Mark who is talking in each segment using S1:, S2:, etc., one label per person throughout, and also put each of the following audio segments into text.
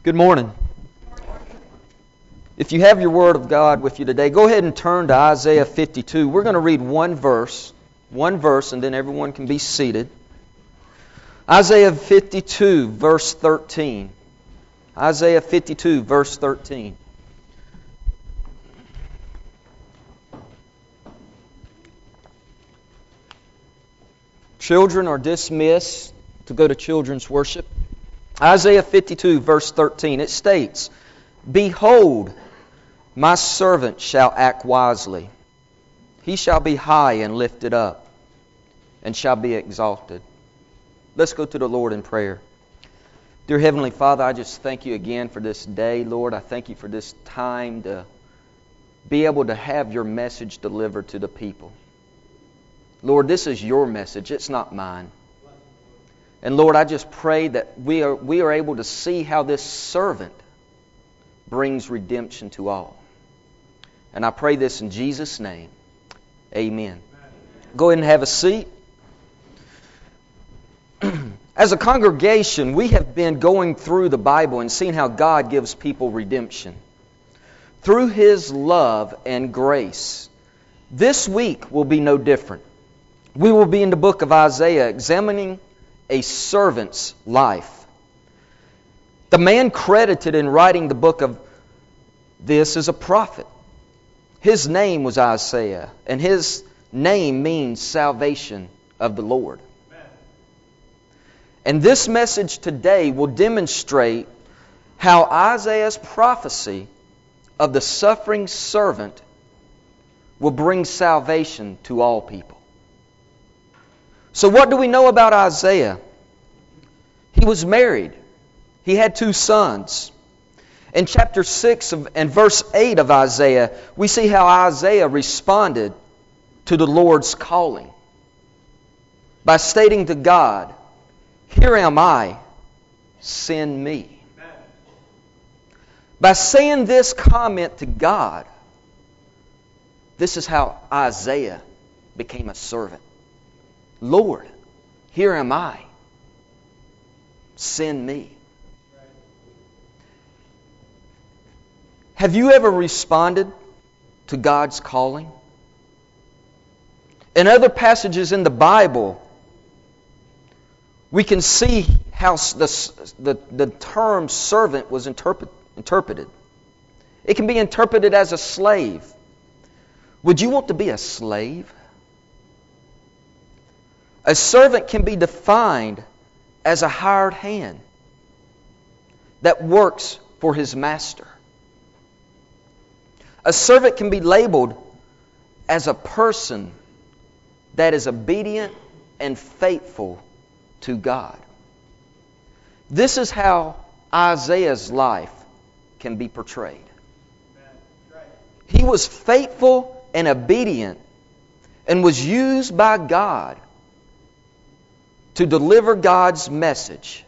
S1: Good morning. If you have your Word of God with you today, go ahead and turn to Isaiah 52. We're going to read one verse, and then everyone can be seated. Isaiah 52, verse 13. Isaiah 52, verse 13. Children are dismissed to go to children's worship. Isaiah 52, verse 13, it states, "Behold, my servant shall act wisely. He shall be high and lifted up, and shall be exalted." Let's go to the Lord in prayer. Dear Heavenly Father, I just thank you again for this day, Lord. I thank you for this time to be able to have your message delivered to the people. Lord, this is your message. It's not mine. And Lord, I just pray that we are able to see how this servant brings redemption to all. And I pray this in Jesus' name. Amen. Go ahead and have a seat. As a congregation, we have been going through the Bible and seeing how God gives people redemption through His love and grace. This week will be no different. We will be in the book of Isaiah examining a servant's life. The man credited in writing the book of this is a prophet. His name was Isaiah, and his name means salvation of the Lord. Amen. And this message today will demonstrate how Isaiah's prophecy of the suffering servant will bring salvation to all people. So what do we know about Isaiah? He was married. He had 2 sons. In chapter 6 and verse 8 of Isaiah, we see how Isaiah responded to the Lord's calling by stating to God, "Here am I, send me." By saying this comment to God, this is how Isaiah became a servant. "Lord, here am I. Send me." Have you ever responded to God's calling? In other passages in the Bible, we can see how the term servant was interpreted. It can be interpreted as a slave. Would you want to be a slave? A servant can be defined as a hired hand that works for his master. A servant can be labeled as a person that is obedient and faithful to God. This is how Isaiah's life can be portrayed. He was faithful and obedient and was used by God to deliver God's message.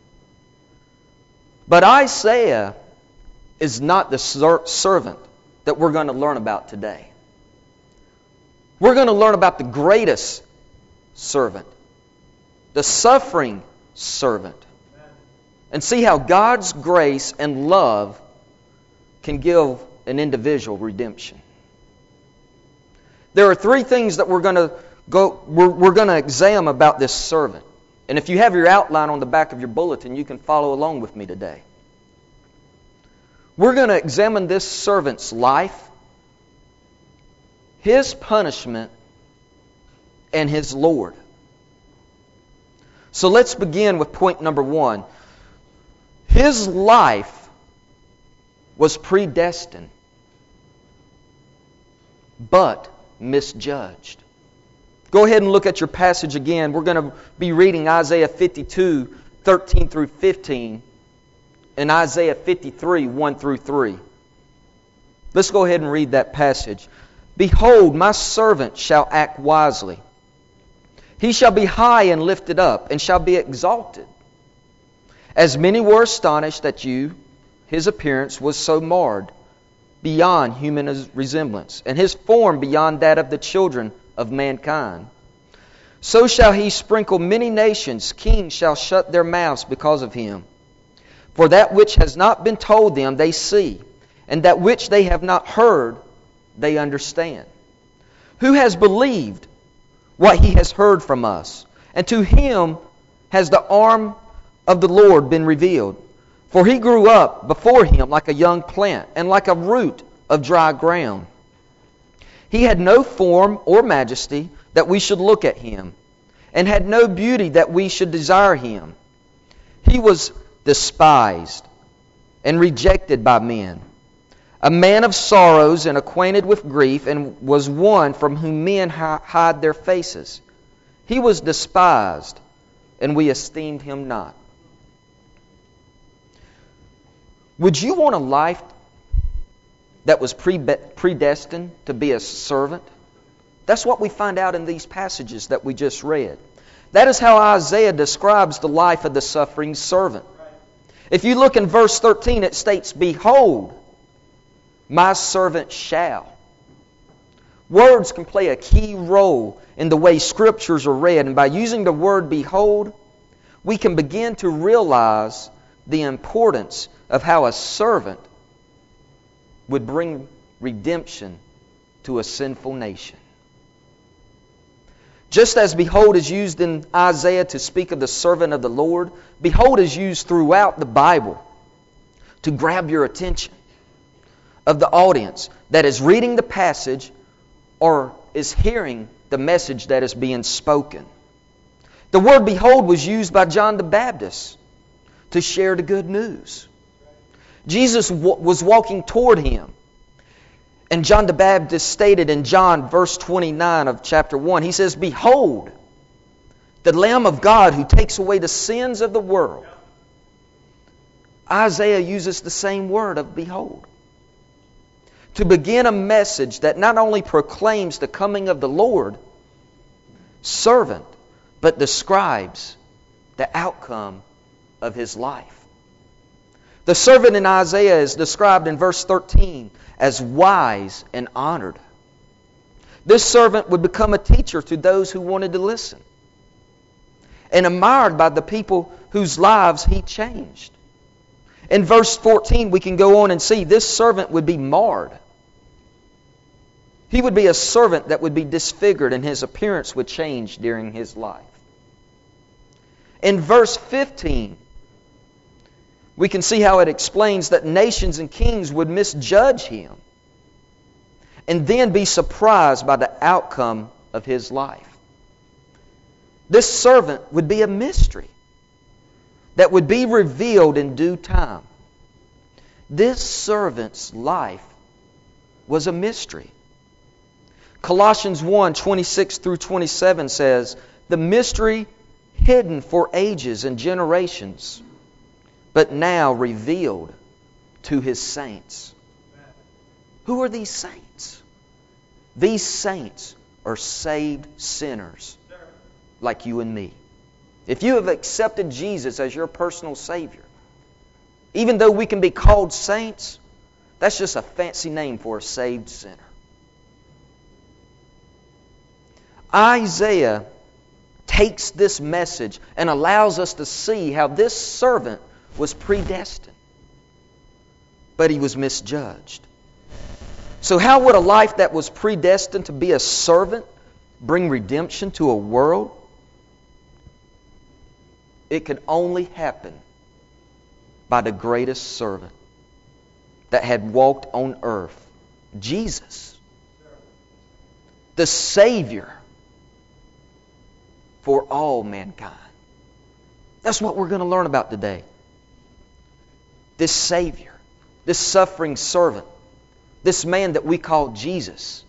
S1: But Isaiah is not the servant that we're going to learn about today. We're going to learn about the greatest servant, the suffering servant, and see how God's grace and love can give an individual redemption. There are 3 things that we're going to examine about this servant. And if you have your outline on the back of your bulletin, you can follow along with me today. We're going to examine this servant's life, his punishment, and his Lord. So let's begin with point number 1. His life was predestined, but misjudged. Go ahead and look at your passage again. We're going to be reading Isaiah 52, 13 through 15, and Isaiah 53, 1 through 3. Let's go ahead and read that passage. "Behold, my servant shall act wisely. He shall be high and lifted up, and shall be exalted. As many were astonished at you, his appearance was so marred, beyond human resemblance, and his form beyond that of the children of mankind. So shall he sprinkle many nations. Kings shall shut their mouths because of him. For that which has not been told them they see, and that which they have not heard they understand. Who has believed what he has heard from us? And to him has the arm of the Lord been revealed. For he grew up before him like a young plant, and like a root of dry ground. He had no form or majesty that we should look at him, and had no beauty that we should desire him. He was despised and rejected by men, a man of sorrows and acquainted with grief, and was one from whom men hide their faces. He was despised, and we esteemed him not. Would you want a life that was predestined to be a servant? That's what we find out in these passages that we just read. That is how Isaiah describes the life of the suffering servant. If you look in verse 13, it states, "Behold, my servant shall." Words can play a key role in the way Scriptures are read. And by using the word behold, we can begin to realize the importance of how a servant would bring redemption to a sinful nation. Just as behold is used in Isaiah to speak of the servant of the Lord, behold is used throughout the Bible to grab your attention of the audience that is reading the passage or is hearing the message that is being spoken. The word behold was used by John the Baptist to share the good news. Jesus was walking toward him. And John the Baptist stated in John verse 29 of chapter 1, he says, "Behold, the Lamb of God who takes away the sins of the world." Isaiah uses the same word of behold to begin a message that not only proclaims the coming of the Lord, servant, but describes the outcome of his life. The servant in Isaiah is described in verse 13 as wise and honored. This servant would become a teacher to those who wanted to listen, and admired by the people whose lives he changed. In verse 14, we can go on and see this servant would be marred. He would be a servant that would be disfigured, and his appearance would change during his life. In verse 15, we can see how it explains that nations and kings would misjudge him and then be surprised by the outcome of his life. This servant would be a mystery that would be revealed in due time. This servant's life was a mystery. Colossians 1:26 through 27 says, "The mystery hidden for ages and generations, but now revealed to His saints." Who are these saints? These saints are saved sinners like you and me. If you have accepted Jesus as your personal Savior, even though we can be called saints, that's just a fancy name for a saved sinner. Isaiah takes this message and allows us to see how this servant was predestined, but he was misjudged. So how would a life that was predestined to be a servant bring redemption to a world? It could only happen by the greatest servant that had walked on earth, Jesus, the Savior for all mankind. That's what we're going to learn about today. This Savior, this suffering servant, this man that we call Jesus.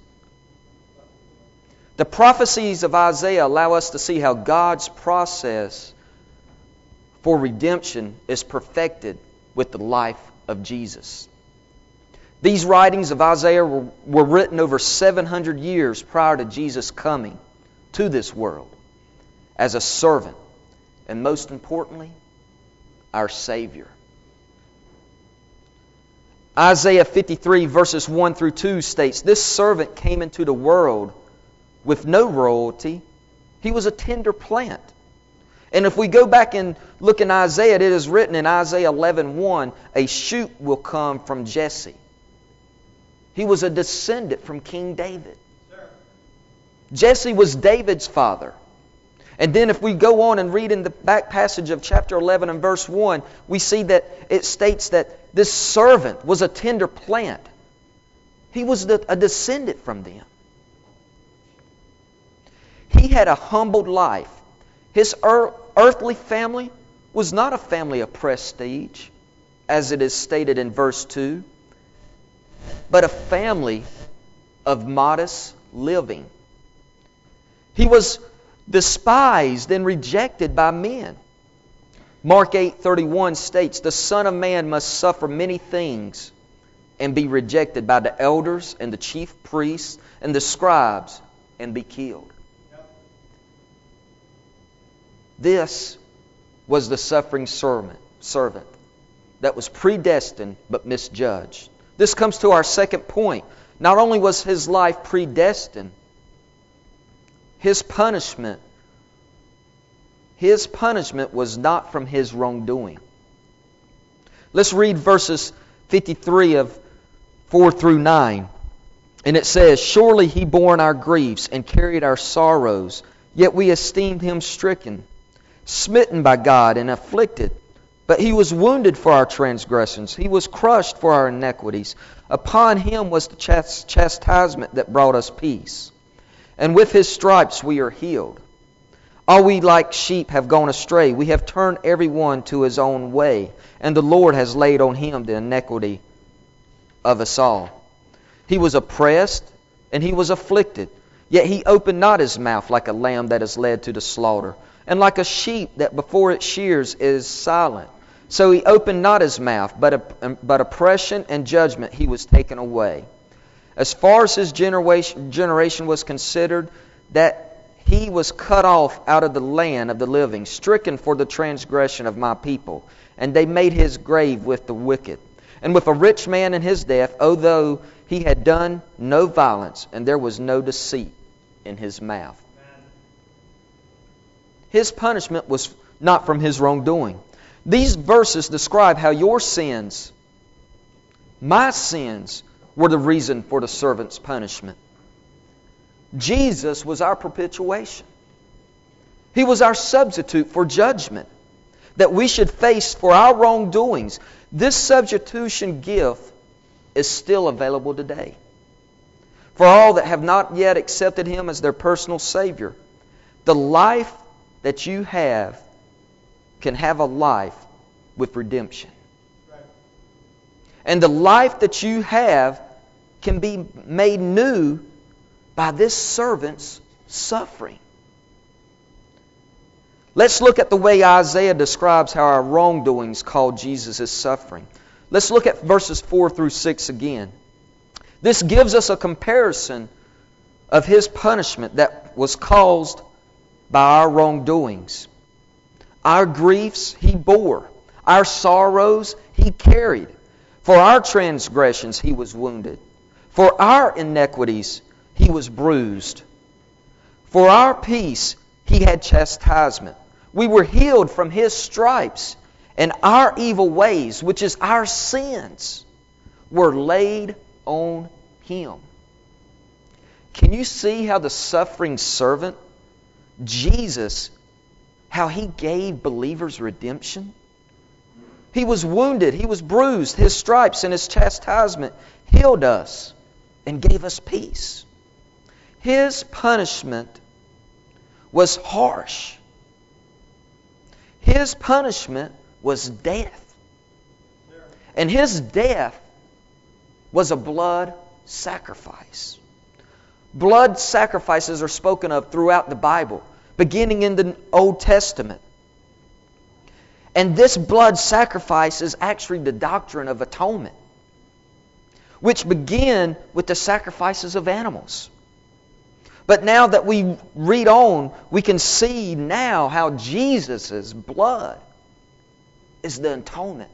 S1: The prophecies of Isaiah allow us to see how God's process for redemption is perfected with the life of Jesus. These writings of Isaiah were written over 700 years prior to Jesus coming to this world as a servant, and most importantly, our Savior. Isaiah 53 verses 1 through 2 states, "This servant came into the world with no royalty. He was a tender plant And if we go back and look in Isaiah, it is written in Isaiah 11:1, a shoot will come from Jesse. He was a descendant from King David. Jesse was David's father. And then if we go on and read in the back passage of chapter 11 and verse 1, we see that it states that this servant was a tender plant. He was a descendant from them. He had a humbled life. His earthly family was not a family of prestige, as it is stated in verse 2, but a family of modest living. He was despised and rejected by men. Mark 8:31 states, the Son of Man must suffer many things and be rejected by the elders and the chief priests and the scribes and be killed. This was the suffering servant that was predestined but misjudged. This comes to our second point. Not only was his life predestined, his punishment was not from his wrongdoing. Let's read verses 53 of 4 through 9. And it says, surely he bore our griefs and carried our sorrows, yet we esteemed him stricken, smitten by God and afflicted. But he was wounded for our transgressions. He was crushed for our iniquities. Upon him was the chastisement that brought us peace. And with his stripes we are healed. All we like sheep have gone astray. We have turned every one to his own way. And the Lord has laid on him the iniquity of us all. He was oppressed and he was afflicted. Yet he opened not his mouth, like a lamb that is led to the slaughter, and like a sheep that before its shears is silent. So he opened not his mouth, but oppression and judgment he was taken away. As far as his generation was considered, that he was cut off out of the land of the living, stricken for the transgression of my people. And they made his grave with the wicked, and with a rich man in his death, although he had done no violence, and there was no deceit in his mouth. His punishment was not from his wrongdoing. These verses describe how your sins, my sins, were the reason for the servant's punishment. Jesus was our propitiation. He was our substitute for judgment that we should face for our wrongdoings. This substitution gift is still available today for all that have not yet accepted Him as their personal Savior. The life that you have can have a life with redemption. And the life that you have can be made new by this servant's suffering. Let's look at the way Isaiah describes how our wrongdoings called Jesus' suffering. Let's look at verses 4 through 6 again. This gives us a comparison of His punishment that was caused by our wrongdoings. Our griefs He bore. Our sorrows He carried. For our transgressions He was wounded. For our iniquities He was bruised. For our peace He had chastisement. We were healed from His stripes, and our evil ways, which is our sins, were laid on Him. Can you see how the suffering servant, Jesus, how He gave believers redemption? He was wounded, He was bruised, His stripes and His chastisement healed us and gave us peace. His punishment was harsh. His punishment was death. And His death was a blood sacrifice. Blood sacrifices are spoken of throughout the Bible, beginning in the Old Testament. And this blood sacrifice is actually the doctrine of atonement, which began with the sacrifices of animals. But now that we read on, we can see now how Jesus' blood is the atonement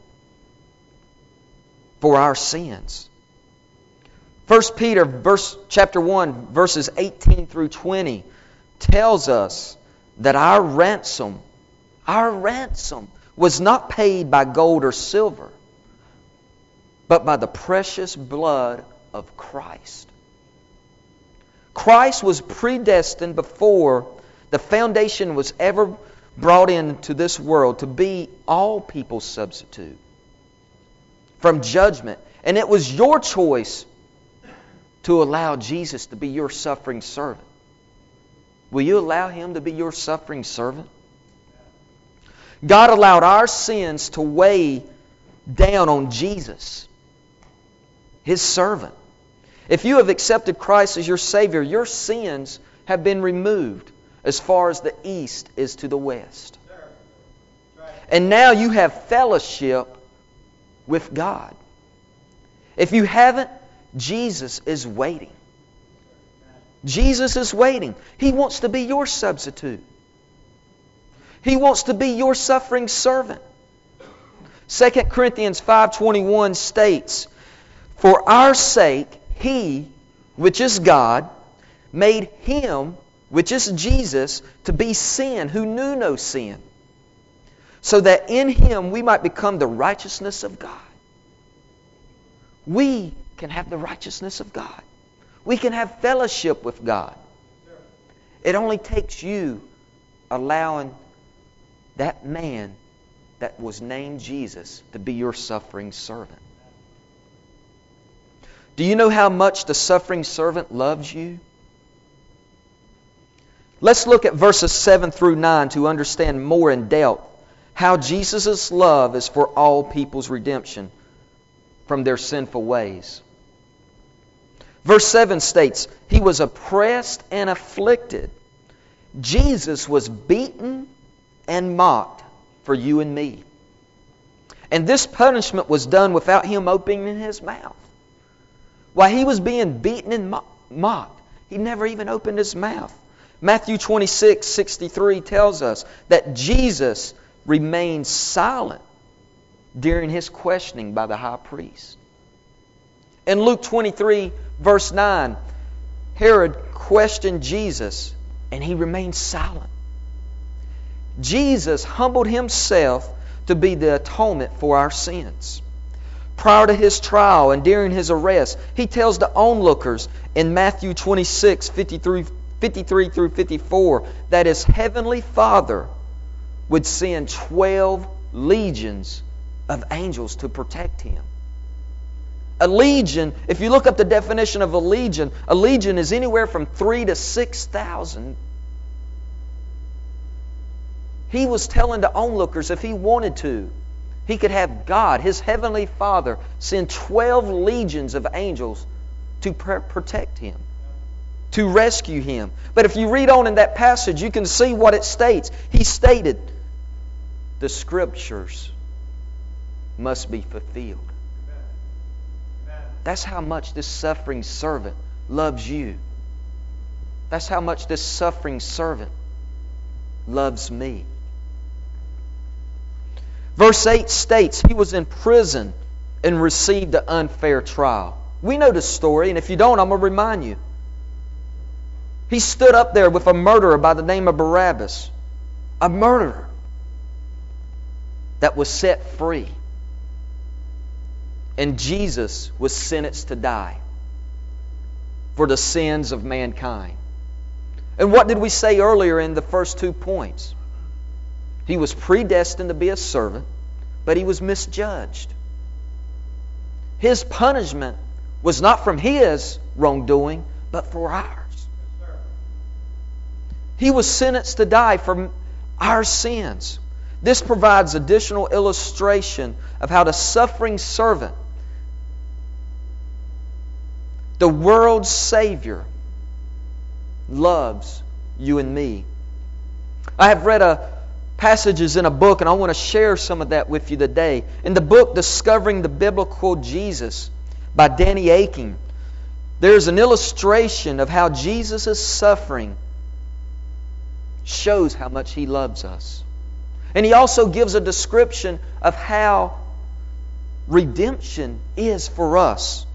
S1: for our sins. 1 Peter chapter 1, verses 18 through 20 tells us that our ransom Our ransom was not paid by gold or silver, but by the precious blood of Christ. Christ was predestined before the foundation was ever brought into this world to be all people's substitute from judgment. And it was your choice to allow Jesus to be your suffering servant. Will you allow Him to be your suffering servant? God allowed our sins to weigh down on Jesus, His servant. If you have accepted Christ as your Savior, your sins have been removed as far as the east is to the west. And now you have fellowship with God. If you haven't, Jesus is waiting. Jesus is waiting. He wants to be your substitute. He wants to be your suffering servant. 2 Corinthians 5:21 states, "For our sake He, which is God, made Him, which is Jesus, to be sin who knew no sin, so that in Him we might become the righteousness of God." We can have the righteousness of God. We can have fellowship with God. It only takes you allowing that man that was named Jesus to be your suffering servant. Do you know how much the suffering servant loves you? Let's look at verses 7 through 9 to understand more in depth how Jesus' love is for all people's redemption from their sinful ways. Verse 7 states, He was oppressed and afflicted. Jesus was beaten and mocked for you and me. And this punishment was done without Him opening His mouth. While He was being beaten and mocked, He never even opened His mouth. Matthew 26:63 tells us that Jesus remained silent during His questioning by the high priest. In Luke 23, verse 9, Herod questioned Jesus and He remained silent. Jesus humbled Himself to be the atonement for our sins. Prior to His trial and during His arrest, He tells the onlookers in Matthew 26:53 through 54 that His heavenly Father would send 12 legions of angels to protect Him. A legion, if you look up the definition of a legion is anywhere from 3,000 to 6,000. He was telling the onlookers if He wanted to, He could have God, His heavenly Father, send 12 legions of angels to protect Him, to rescue Him. But if you read on in that passage, you can see what it states. He stated, the Scriptures must be fulfilled. That's how much this suffering servant loves you. That's how much this suffering servant loves me. Verse 8 states He was in prison and received an unfair trial. We know the story, and if you don't, I'm going to remind you. He stood up there with a murderer by the name of Barabbas. A murderer that was set free. And Jesus was sentenced to die for the sins of mankind. And what did we say earlier in the first 2 points? He was predestined to be a servant, but He was misjudged. His punishment was not from His wrongdoing, but for ours. He was sentenced to die for our sins. This provides additional illustration of how the suffering servant, the world's Savior, loves you and me. I have read passages in a book, and I want to share some of that with you today. In the book, Discovering the Biblical Jesus by Danny Akin, there's an illustration of how Jesus' suffering shows how much He loves us. And he also gives a description of how redemption is for us.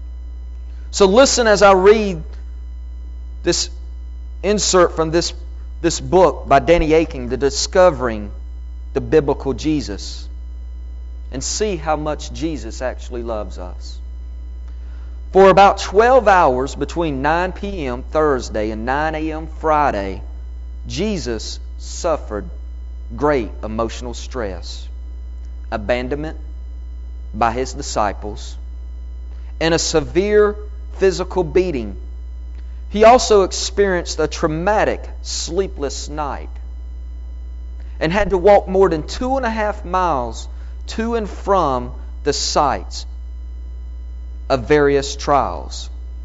S1: So listen as I read this insert from this this book by Danny Akin, The Discovering the Biblical Jesus, and see how much Jesus actually loves us. For about 12 hours between 9 p.m. Thursday and 9 a.m. Friday, Jesus suffered great emotional stress, abandonment by His disciples, and a severe physical beating. He also experienced a traumatic sleepless night and had to walk more than 2.5 miles to and from the sites of various trials.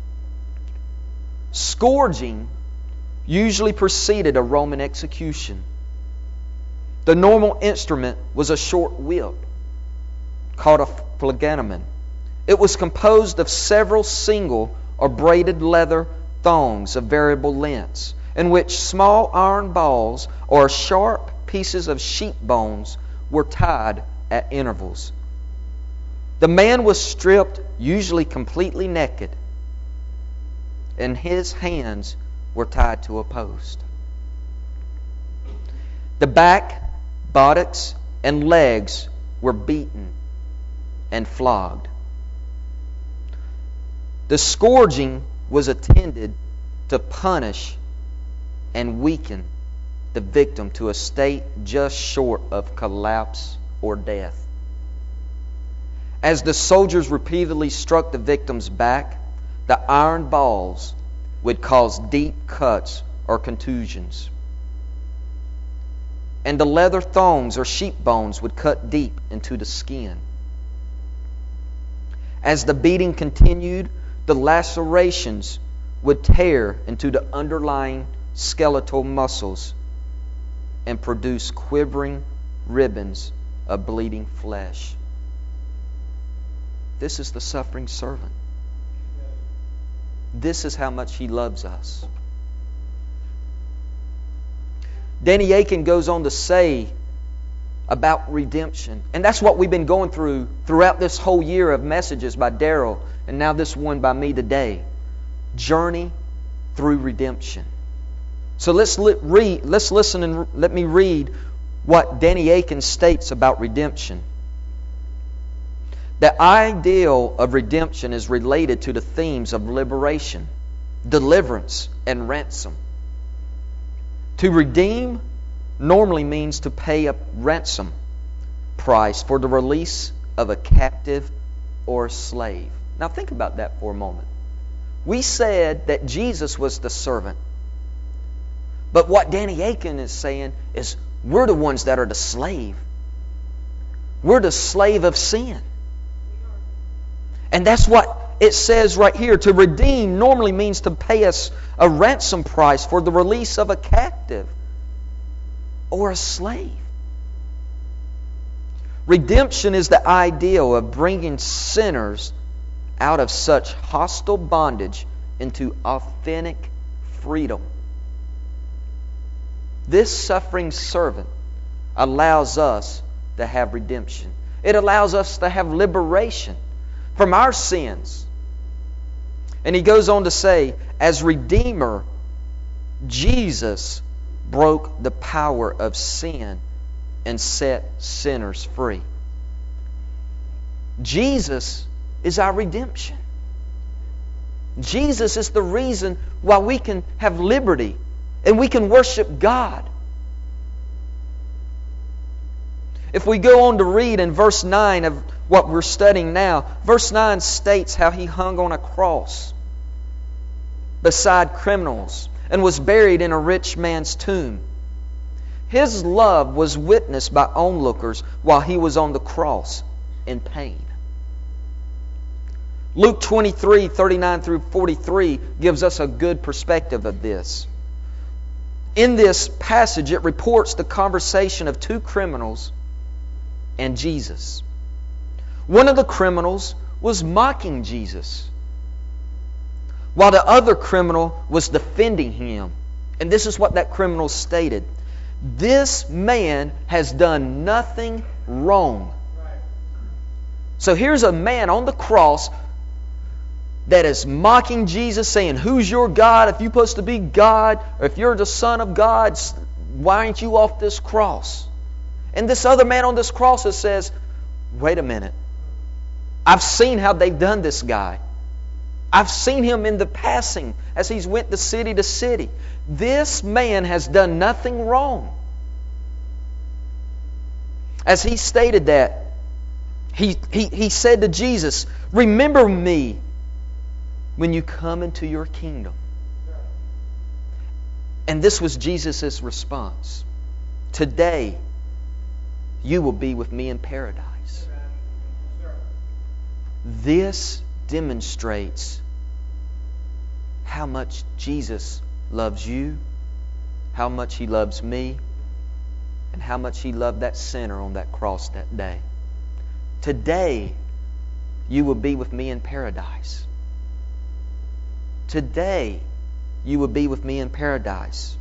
S1: Scourging usually preceded a Roman execution. The normal instrument was a short whip called a phlegeton. It was composed of several single or braided leather thongs of variable lengths, in which small iron balls or sharp pieces of sheep bones were tied at intervals. The man was stripped, usually completely naked, and his hands were tied to a post. The back, buttocks, and legs were beaten and flogged. The scourging was intended to punish and weaken the victim to a state just short of collapse or death. As the soldiers repeatedly struck the victim's back, the iron balls would cause deep cuts or contusions. And the leather thongs or sheep bones would cut deep into the skin. As the beating continued, the lacerations would tear into the underlying skeletal muscles and produce quivering ribbons of bleeding flesh. This is the suffering servant. This is how much He loves us. Danny Akin goes on to say about redemption. And that's what we've been going through throughout this whole year of messages by Darrell, and now this one by me today. Journey through redemption. So let's listen and let me read what Danny Akin states about redemption. The ideal of redemption is related to the themes of liberation, deliverance, and ransom. To redeem normally means to pay a ransom price for the release of a captive or a slave. Now think about that for a moment. We said that Jesus was the servant. But what Danny Akin is saying is we're the ones that are the slave. We're the slave of sin. And that's what it says right here. To redeem normally means to pay us a ransom price for the release of a captive or a slave. Redemption is the ideal of bringing sinners out of such hostile bondage into authentic freedom. This suffering servant allows us to have redemption. It allows us to have liberation from our sins. And he goes on to say, as Redeemer, Jesus broke the power of sin and set sinners free. Jesus is our redemption. Jesus is the reason why we can have liberty and we can worship God. If we go on to read in verse 9 of what we're studying now, verse 9 states how He hung on a cross beside criminals and was buried in a rich man's tomb. His love was witnessed by onlookers while He was on the cross in pain. Luke 23, 39 through 43 gives us a good perspective of this. In this passage, it reports the conversation of two criminals and Jesus. One of the criminals was mocking Jesus, while the other criminal was defending Him. And this is what that criminal stated: "This man has done nothing wrong." So here's a man on the cross that is mocking Jesus, saying, "Who's your God? If you're supposed to be God, or if you're the Son of God, why aren't you off this cross?" And this other man on this cross that says, "Wait a minute. I've seen how they've done this guy. I've seen him in the passing as he's went to city. This man has done nothing wrong." As he stated that, he said to Jesus, "Remember me when you come into your kingdom." And this was Jesus' response. "Today, you will be with me in paradise." This demonstrates how much Jesus loves you, how much He loves me, and how much He loved that sinner on that cross that day. Today, you will be with me in paradise. Today, you will be with me in paradise.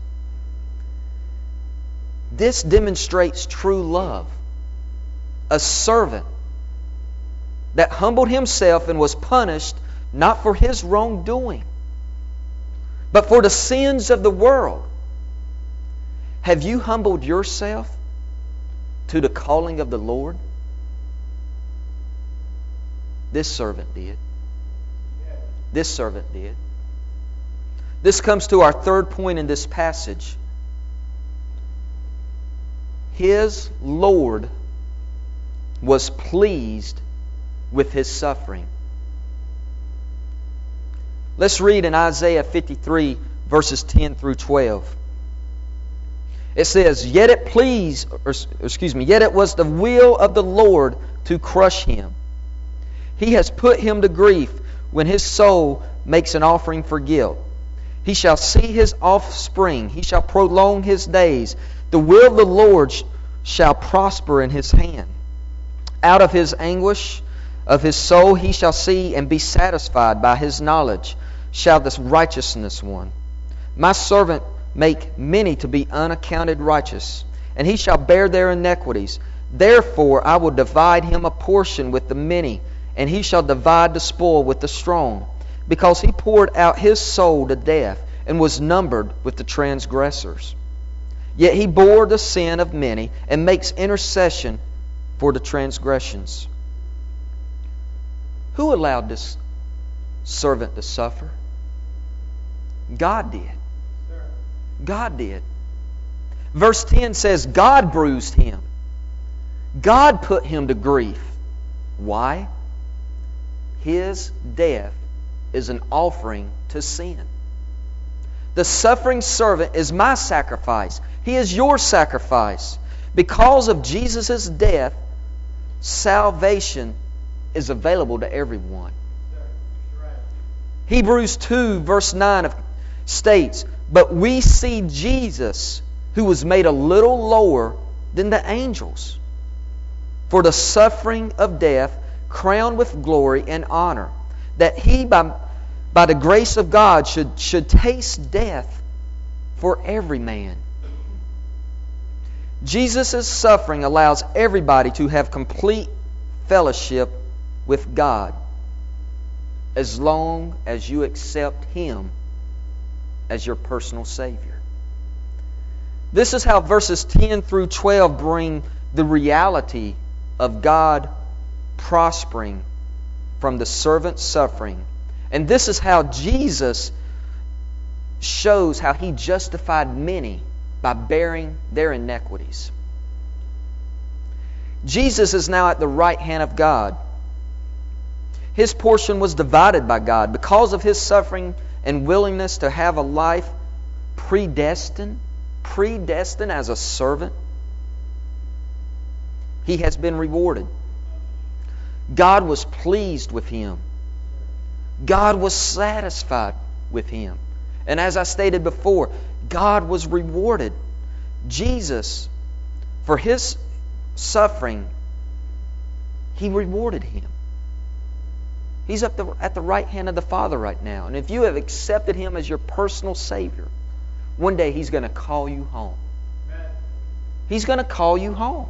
S1: This demonstrates true love. A servant that humbled himself and was punished not for his wrongdoing, but for the sins of the world. Have you humbled yourself to the calling of the Lord? This servant did. This servant did. This comes to our third point in this passage. His Lord was pleased with his suffering. Let's read in Isaiah 53, verses 10 through 12. It says, yet it was the will of the Lord to crush him. He has put him to grief when his soul makes an offering for guilt. He shall see his offspring. He shall prolong his days. The will of the Lord shall prosper in his hand. Out of his anguish of his soul he shall see and be satisfied. By his knowledge shall this righteousness one. My servant make many to be unaccounted righteous, and he shall bear their iniquities. Therefore I will divide him a portion with the many, and he shall divide the spoil with the strong, because he poured out his soul to death, and was numbered with the transgressors. Yet he bore the sin of many, and makes intercession for the transgressions. Who allowed this servant to suffer? God did. God did. Verse 10 says, God bruised him. God put him to grief. Why? His death is an offering to sin. The suffering servant is my sacrifice. He is your sacrifice. Because of Jesus' death, salvation is available to everyone. Hebrews 2 verse 9 states, but we see Jesus, who was made a little lower than the angels, for the suffering of death, crowned with glory and honor, that he by the grace of God should taste death for every man. Jesus' suffering allows everybody to have complete fellowship with God, as long as you accept Him as your personal Savior. This is how verses 10 through 12 bring the reality of God prospering from the servant's suffering. And this is how Jesus shows how He justified many by bearing their iniquities. Jesus is now at the right hand of God. His portion was divided by God because of His suffering and willingness to have a life predestined as a servant. He has been rewarded. God was pleased with him. God was satisfied with him. And as I stated before, God was rewarded. Jesus, for His suffering, He rewarded him. He's at the right hand of the Father right now. And if you have accepted Him as your personal Savior, one day He's going to call you home. He's going to call you home.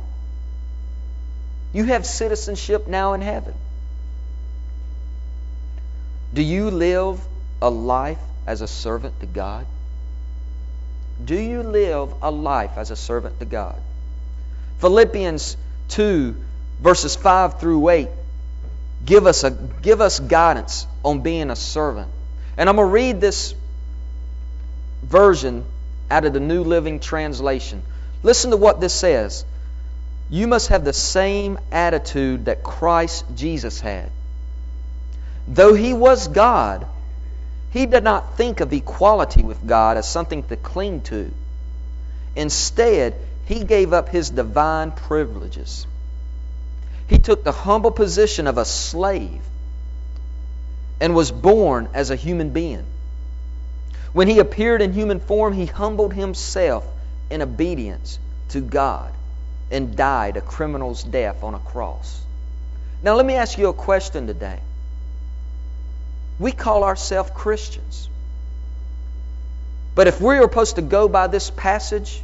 S1: You have citizenship now in heaven. Do you live a life as a servant to God? Do you live a life as a servant to God? Philippians 2, verses 5 through 8 give us guidance on being a servant. And I'm going to read this version out of the New Living Translation. Listen to what this says. You must have the same attitude that Christ Jesus had. Though He was God, He did not think of equality with God as something to cling to. Instead, He gave up His divine privileges. He took the humble position of a slave and was born as a human being. When He appeared in human form, He humbled Himself in obedience to God and died a criminal's death on a cross. Now let me ask you a question today. We call ourselves Christians. But if we are supposed to go by this passage,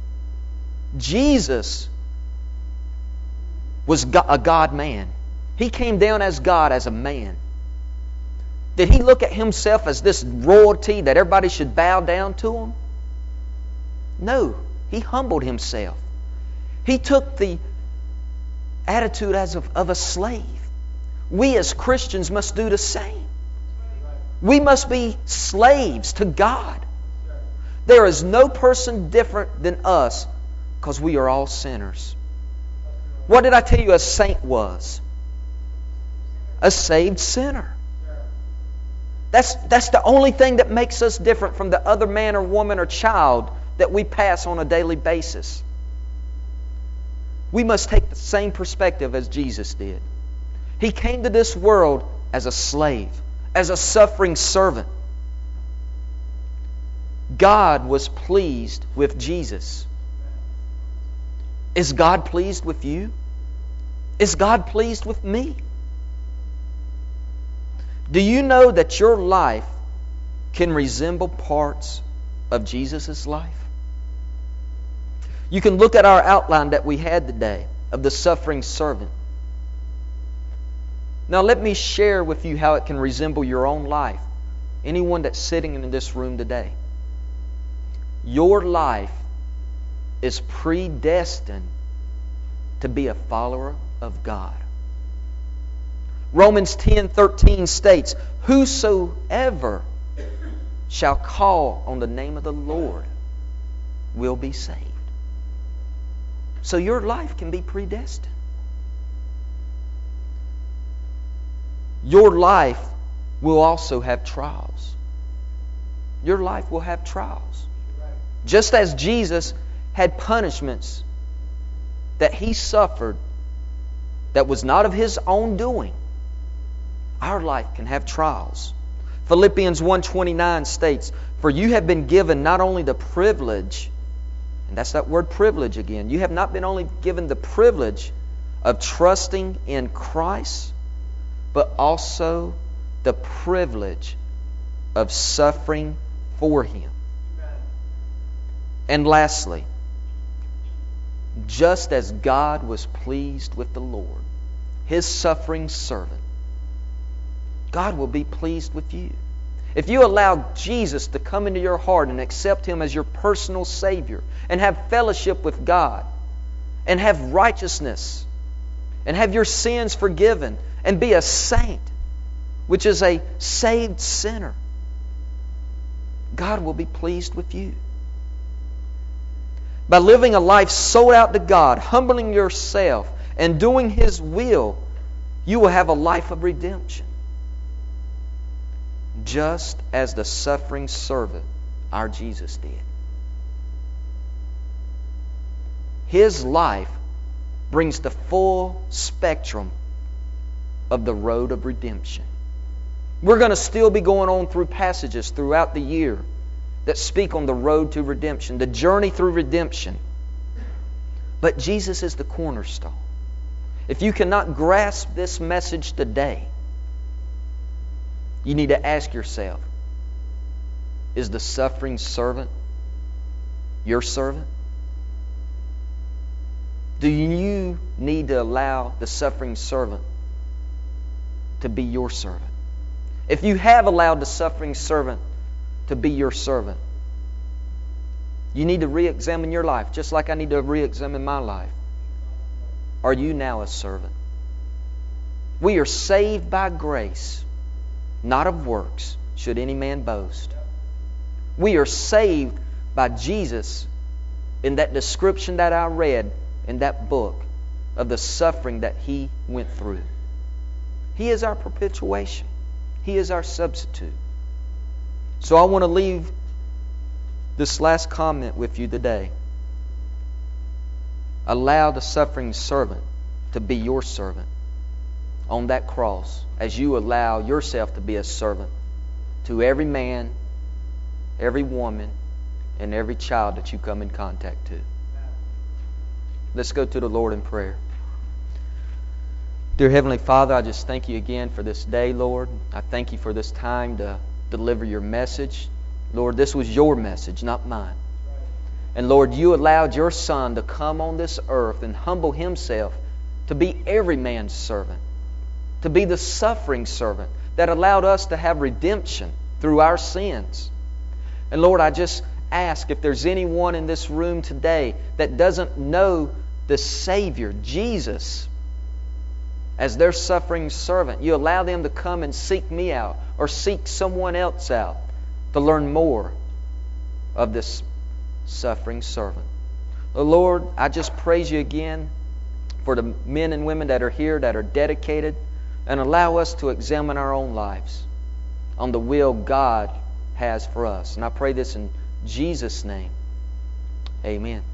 S1: Jesus was a God-man. He came down as God, as a man. Did He look at Himself as this royalty that everybody should bow down to Him? No. He humbled Himself. He took the attitude of a slave. We as Christians must do the same. We must be slaves to God. There is no person different than us because we are all sinners. What did I tell you a saint was? A saved sinner. That's the only thing that makes us different from the other man or woman or child that we pass on a daily basis. We must take the same perspective as Jesus did. He came to this world as a slave, as a suffering servant. God was pleased with Jesus. Is God pleased with you? Is God pleased with me? Do you know that your life can resemble parts of Jesus' life? You can look at our outline that we had today of the suffering servant. Now let me share with you how it can resemble your own life. Anyone that's sitting in this room today. Your life is predestined to be a follower of God. Romans 10:13 states, whosoever shall call on the name of the Lord will be saved. So your life can be predestined. Your life will also have trials. Your life will have trials. Just as Jesus had punishments that He suffered that was not of His own doing, our life can have trials. Philippians 1:29 states, for you have been given not only the privilege, and that's that word privilege again, you have not been only given the privilege of trusting in Christ, but also the privilege of suffering for Him. And lastly, just as God was pleased with the Lord, His suffering servant, God will be pleased with you. If you allow Jesus to come into your heart and accept Him as your personal Savior and have fellowship with God and have righteousness and have your sins forgiven and be a saint, which is a saved sinner, God will be pleased with you. By living a life sold out to God, humbling yourself, and doing His will, you will have a life of redemption. Just as the suffering servant, our Jesus, did. His life brings the full spectrum of the road of redemption. We're going to still be going on through passages throughout the year that speak on the road to redemption, the journey through redemption. But Jesus is the cornerstone. If you cannot grasp this message today, you need to ask yourself, is the suffering servant your servant? Do you need to allow the suffering servant to be your servant? If you have allowed the suffering servant to be your servant, you need to re-examine your life, just like I need to re-examine my life. Are you now a servant? We are saved by grace, not of works, should any man boast. We are saved by Jesus in that description that I read in that book of the suffering that He went through. He is our perpetuation. He is our substitute. So I want to leave this last comment with you today. Allow the suffering servant to be your servant on that cross, as you allow yourself to be a servant to every man, every woman, and every child that you come in contact to. Let's go to the Lord in prayer. Dear Heavenly Father, I just thank You again for this day, Lord. I thank You for this time to deliver Your message. Lord, this was Your message, not mine. And Lord, You allowed Your Son to come on this earth and humble Himself to be every man's servant, to be the suffering servant that allowed us to have redemption through our sins. And Lord, I just ask if there's anyone in this room today that doesn't know the Savior, Jesus, as their suffering servant, You allow them to come and seek me out or seek someone else out to learn more of this suffering servant. Oh Lord, I just praise You again for the men and women that are here that are dedicated, and allow us to examine our own lives on the will God has for us. And I pray this in Jesus' name. Amen.